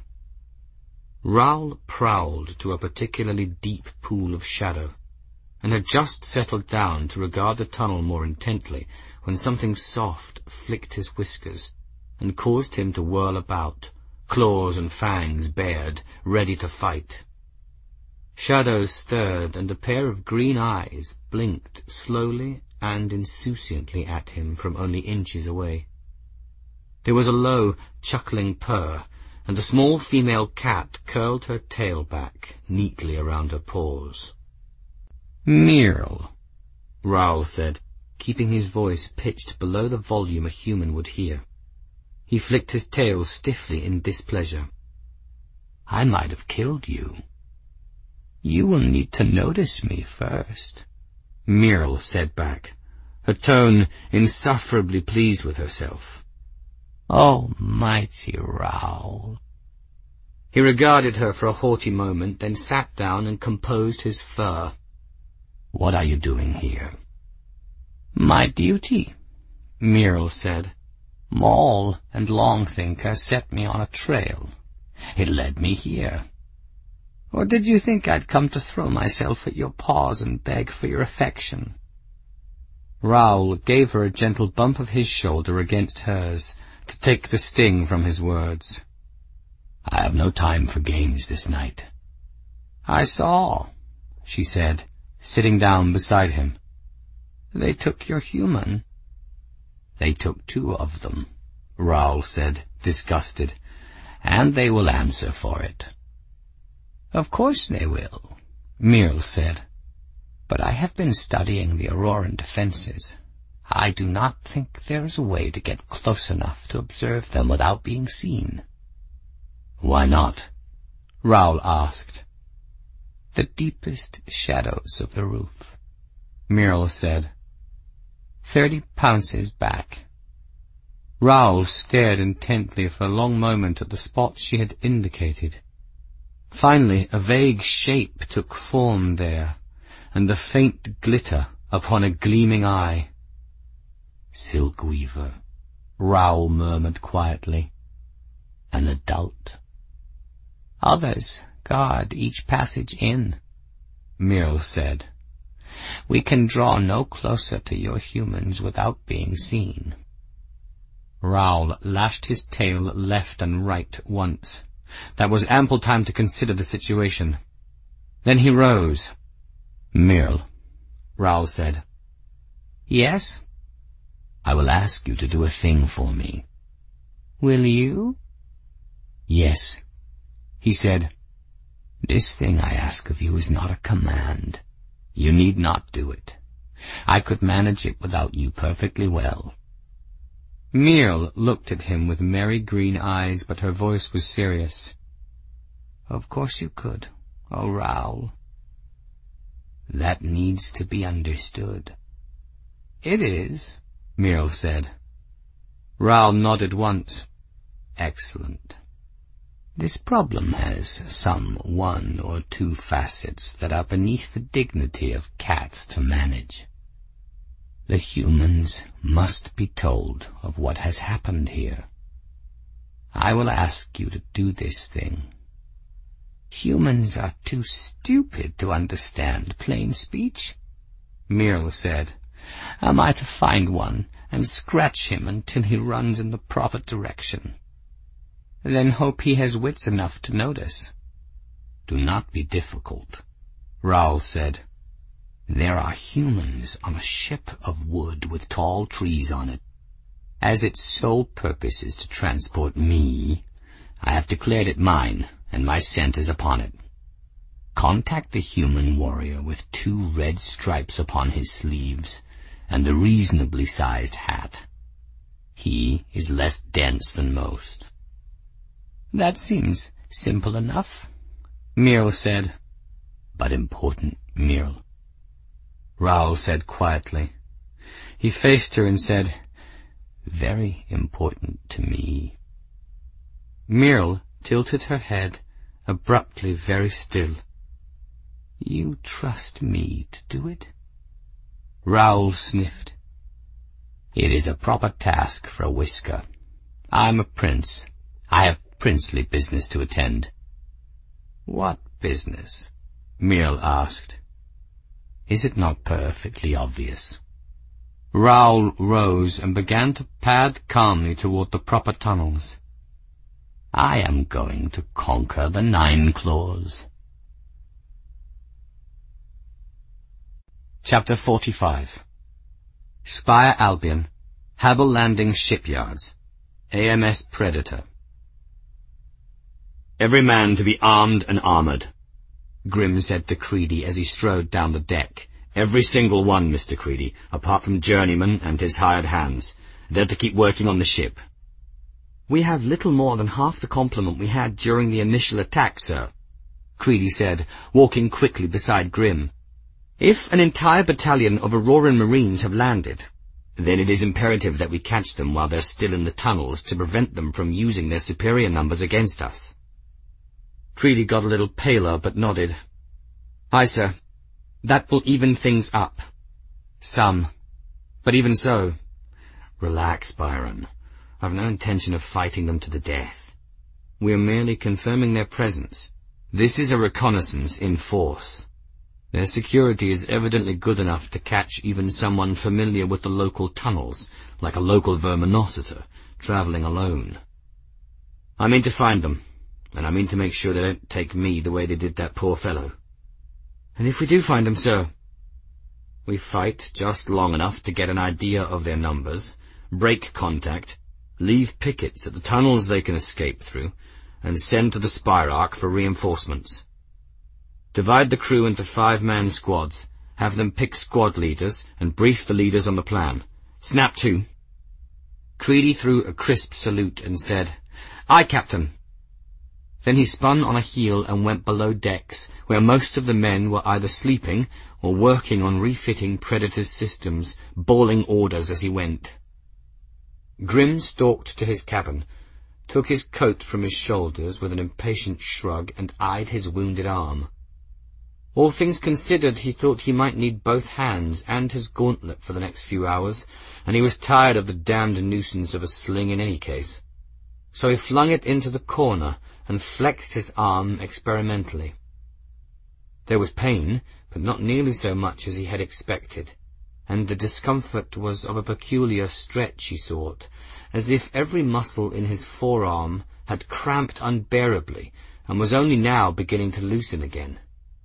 Raoul prowled to a particularly deep pool of shadow, and had just settled down to regard the tunnel more intently when something soft flicked his whiskers and caused him to whirl about, claws and fangs bared, ready to fight. Shadows stirred, and a pair of green eyes blinked slowly and insouciantly at him from only inches away. There was a low, chuckling purr, and the small female cat curled her tail back neatly around her paws. "Mirl," Raoul said, keeping his voice pitched below the volume a human would hear. He flicked his tail stiffly in displeasure. "I might have killed you." "You will need to notice me first," Mirl said back, her tone insufferably pleased with herself. "Oh, mighty Raoul." He regarded her for a haughty moment, then sat down and composed his fur. "What are you doing here?" "My duty," Mirl said. "Maul and Longthinker set me on a trail. It led me here. Or did you think I'd come to throw myself at your paws and beg for your affection?" Raoul gave her a gentle bump of his shoulder against hers to take the sting from his words. "I have no time for games this night." "I saw," she said, sitting down beside him. "They took your human." "They took two of them," Raoul said, disgusted, "and they will answer for it." "Of course they will," Mirl said. "But I have been studying the Auroran defenses. I do not think there is a way to get close enough to observe them without being seen." "Why not?" Raoul asked. "The deepest shadows of the roof," Mirl said. "Thirty pounces back." Raoul stared intently for a long moment at the spot she had indicated. Finally, a vague shape took form there, and a faint glitter upon a gleaming eye. "Silk Weaver," Raoul murmured quietly. "An adult." "Others guard each passage in," Mirl said. "We can draw no closer to your humans without being seen." Raoul lashed his tail left and right once, That was ample time to consider the situation. Then he rose. "Mirl," Raoul said. "Yes?" "I will ask you to do a thing for me." "Will you?" "Yes," he said. "This thing I ask of you is not a command. You need not do it. I could manage it without you perfectly well." Mirl looked at him with merry green eyes, but her voice was serious. "Of course you could, oh Raoul." "That needs to be understood." "It is," Mirl said. Raoul nodded once. "Excellent. This problem has some one or two facets that are beneath the dignity of cats to manage. The humans must be told of what has happened here. I will ask you to do this thing. Humans are too stupid to understand plain speech," Mirl said. "Am I to find one and scratch him until he runs in the proper direction? Then hope he has wits enough to notice." "Do not be difficult," Raoul said. "There are humans on a ship of wood with tall trees on it. As its sole purpose is to transport me, I have declared it mine, and my scent is upon it. Contact the human warrior with two red stripes upon his sleeves and the reasonably sized hat. He is less dense than most." "That seems simple enough," Mirl said. "But important, Mirl," Raoul said quietly. He faced her and said, "Very important to me." Mirl tilted her head, abruptly very still. "You trust me to do it?" Raoul sniffed. "It is a proper task for a whisker. I'm a prince. I have princely business to attend." "What business?" Mirl asked. "Is it not perfectly obvious?" Raoul rose and began to pad calmly toward the proper tunnels. "I am going to conquer the Nine Claws." Chapter forty-five. Spire Albion, Havel Landing Shipyards, A M S Predator. "Every man to be armed and armoured," Grim said to Creedy as he strode down the deck. "Every single one, Mister Creedy, apart from Journeyman and his hired hands. They're to keep working on the ship." "We have little more than half the complement we had during the initial attack, sir," Creedy said, walking quickly beside Grim. "If an entire battalion of Auroran Marines have landed, then it is imperative that we catch them while they're still in the tunnels to prevent them from using their superior numbers against us." Creedy got a little paler, but nodded. "Aye, sir. That will even things up." "Some. But even so—" "Relax, Byron. I've no intention of fighting them to the death. We're merely confirming their presence. This is a reconnaissance in force. Their security is evidently good enough to catch even someone familiar with the local tunnels, like a local verminositor, travelling alone. I mean to find them, and I mean to make sure they don't take me the way they did that poor fellow. And if we do find them, sir, we fight just long enough to get an idea of their numbers, break contact, leave pickets at the tunnels they can escape through, and send to the Spire Ark for reinforcements. Divide the crew into five-man squads, have them pick squad leaders, and brief the leaders on the plan. Snap to." Creedy threw a crisp salute and said, "Aye, Captain." Then he spun on a heel and went below decks, where most of the men were either sleeping or working on refitting Predator's systems, bawling orders as he went. Grim stalked to his cabin, took his coat from his shoulders with an impatient shrug, and eyed his wounded arm. All things considered, he thought he might need both hands and his gauntlet for the next few hours, and he was tired of the damned nuisance of a sling in any case. So he flung it into the corner and flexed his arm experimentally. There was pain, but not nearly so much as he had expected, and the discomfort was of a peculiar stretchy sort, as if every muscle in his forearm had cramped unbearably and was only now beginning to loosen again.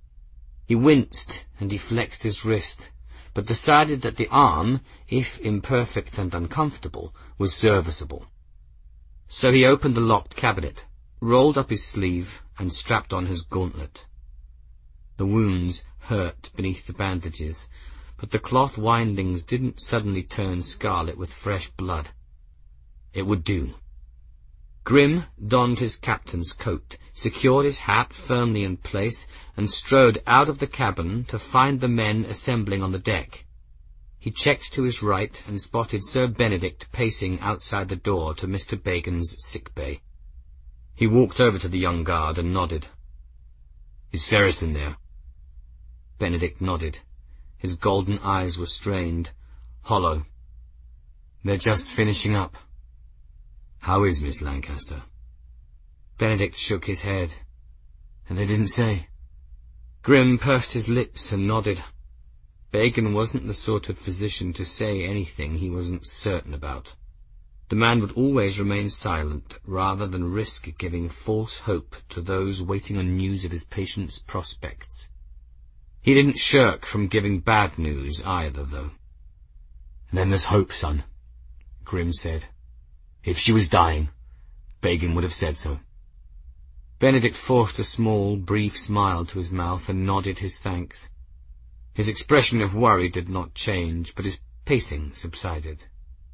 He winced and he flexed his wrist, but decided that the arm, if imperfect and uncomfortable, was serviceable. So he opened the locked cabinet, rolled up his sleeve, and strapped on his gauntlet. The wounds hurt beneath the bandages, but the cloth windings didn't suddenly turn scarlet with fresh blood. It would do. Grim donned his captain's coat, secured his hat firmly in place, and strode out of the cabin to find the men assembling on the deck. He checked to his right and spotted Sir Benedict pacing outside the door to Mister Bacon's sick bay. He walked over to the young guard and nodded. "Is Ferris in there?" Benedict nodded. His golden eyes were strained, hollow. "They're just finishing up." "How is Miss Lancaster?" Benedict shook his head. "And they didn't say?" Grim pursed his lips and nodded. Bacon wasn't the sort of physician to say anything he wasn't certain about. The man would always remain silent rather than risk giving false hope to those waiting on news of his patient's prospects. He didn't shirk from giving bad news either, though. "Then there's hope, son," Grim said. "If she was dying, Bacon would have said so." Benedict forced a small, brief smile to his mouth and nodded his thanks. His expression of worry did not change, but his pacing subsided.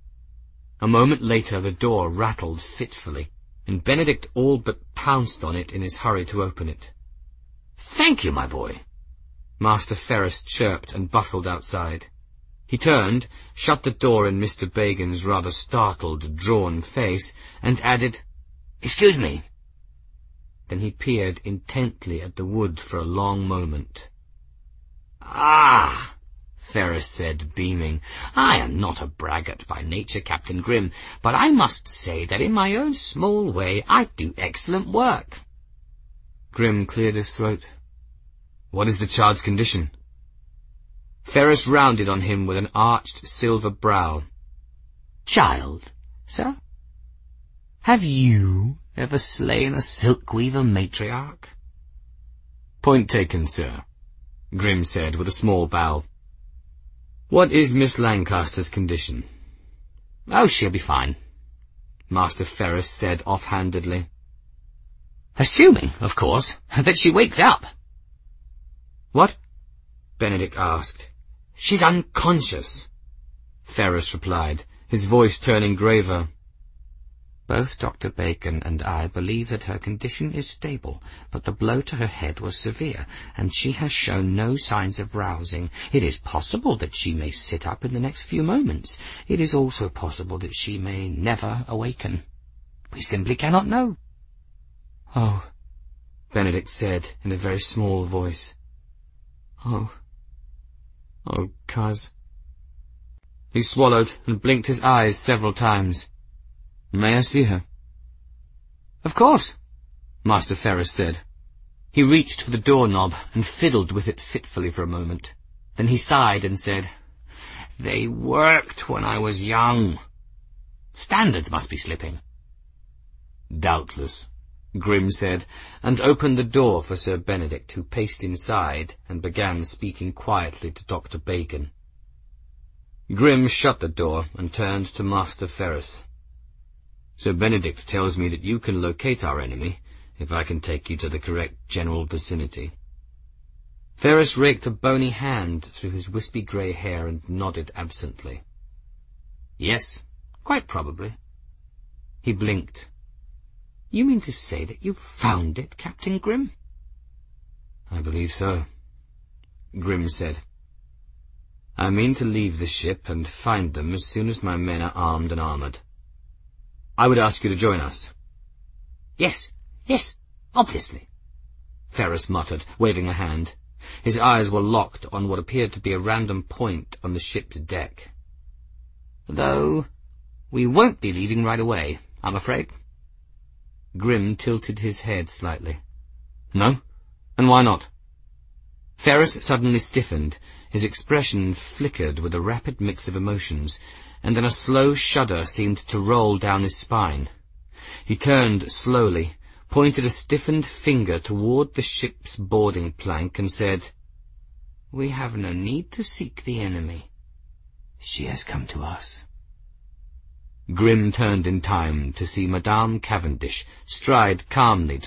A moment later the door rattled fitfully, and Benedict all but pounced on it in his hurry to open it. "Thank you, my boy," Master Ferris chirped and bustled outside. He turned, shut the door in Mister Bacon's rather startled, drawn face, and added, "Excuse me." Then he peered intently at the wood for a long moment. "Ah," Ferris said, beaming, "I am not a braggart by nature, Captain Grim, but I must say that in my own small way I do excellent work." Grim cleared his throat. "What is the child's condition?" Ferris rounded on him with an arched silver brow. "Child, sir? Have you ever slain a silk-weaver matriarch?" "Point taken, sir," Grim said with a small bow. "What is Miss Lancaster's condition?" "Oh, she'll be fine," Master Ferris said offhandedly. "Assuming, of course, that she wakes up." "What?" Benedict asked. "She's unconscious," Ferris replied, his voice turning graver. "Both Doctor Bacon and I believe that her condition is stable, but the blow to her head was severe, and she has shown no signs of rousing. It is possible that she may sit up in the next few moments. It is also possible that she may never awaken. We simply cannot know." "Oh," Benedict said in a very small voice. "Oh, oh, cuz." He swallowed and blinked his eyes several times. "May I see her?" "Of course," Master Ferris said. He reached for the doorknob and fiddled with it fitfully for a moment. Then he sighed and said, "They worked when I was young. Standards must be slipping." "Doubtless," Grim said, and opened the door for Sir Benedict, who paced inside and began speaking quietly to Doctor Bacon. Grim shut the door and turned to Master Ferris. "Sir Benedict tells me that you can locate our enemy, if I can take you to the correct general vicinity." Ferris raked a bony hand through his wispy grey hair and nodded absently. "Yes, quite probably." He blinked. "You mean to say that you found it, Captain Grim?" "I believe so," Grim said. "I mean to leave the ship and find them as soon as my men are armed and armoured. I would ask you to join us." "Yes, yes, obviously," Ferris muttered, waving a hand. His eyes were locked on what appeared to be a random point on the ship's deck. "Though we won't be leaving right away, I'm afraid." Grim tilted his head slightly. "No? And why not?" Ferris suddenly stiffened. His expression flickered with a rapid mix of emotions, and then a slow shudder seemed to roll down his spine. He turned slowly, pointed a stiffened finger toward the ship's boarding plank, and said, "We have no need to seek the enemy. She has come to us." Grim turned in time to see Madame Cavendish stride calmly